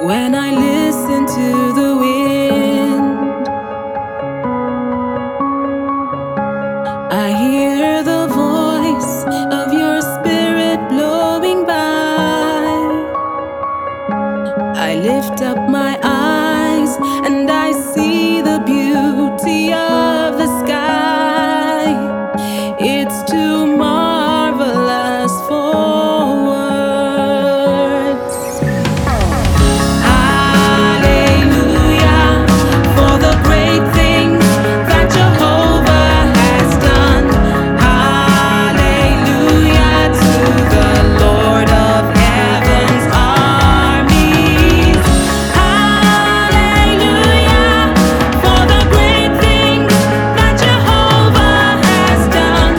When I listen to the wind, I hear the voice of your spirit blowing by. I lift up my eyes and I see the beauty of the sky. It's too marvelous for words. Hallelujah for the great things that Jehovah has done. Hallelujah to the Lord of heaven's armies. Hallelujah for the great things that Jehovah has done.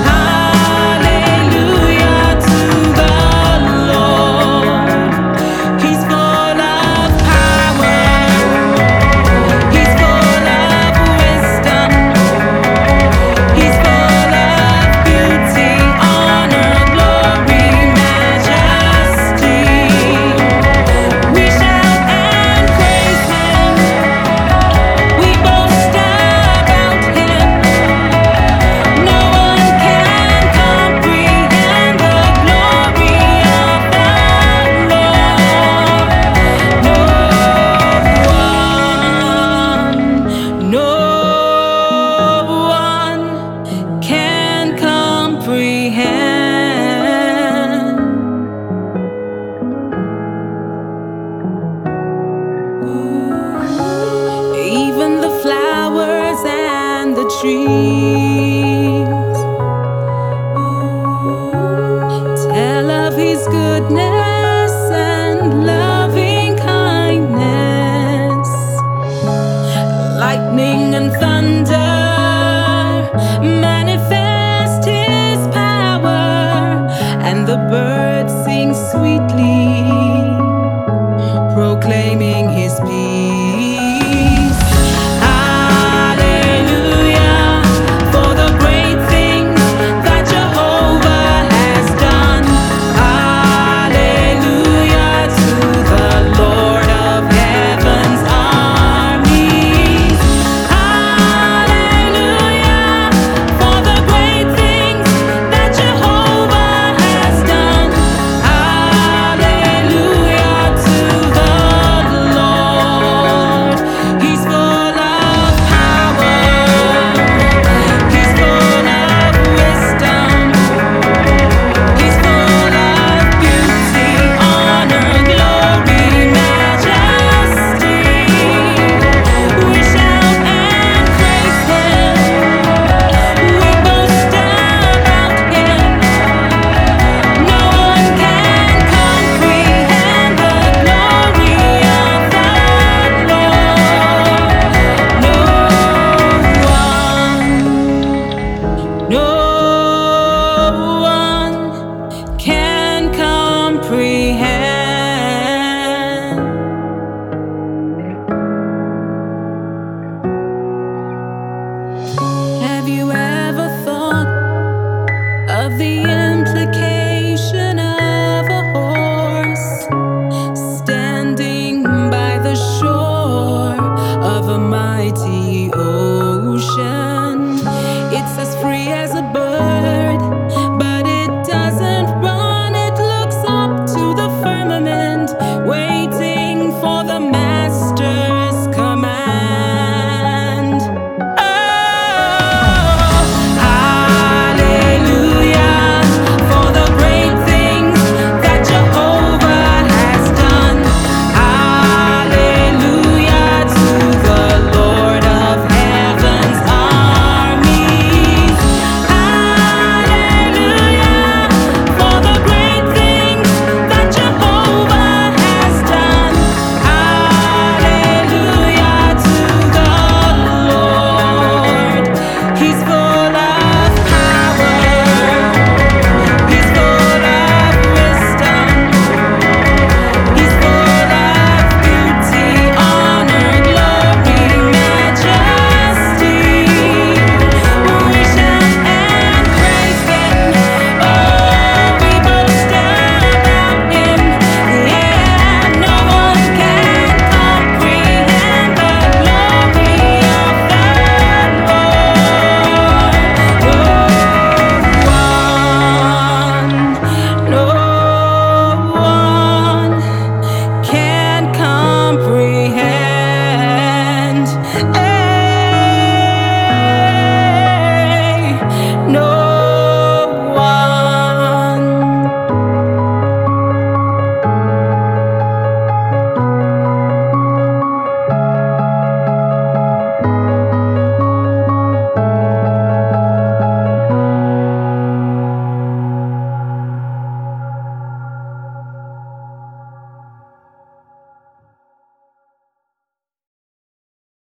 Hallelujah to the Lord. He's full of power. He's full of wisdom. He's full of beauty, honor, glory, majesty. We shout and praise Him. We boast about Him. No one can comprehend the glory of the Lord. No one can comprehend. Even the flowers and the trees tell of His goodness and loving kindness. Lightning and thunder manifest His power, and the birds sing sweetly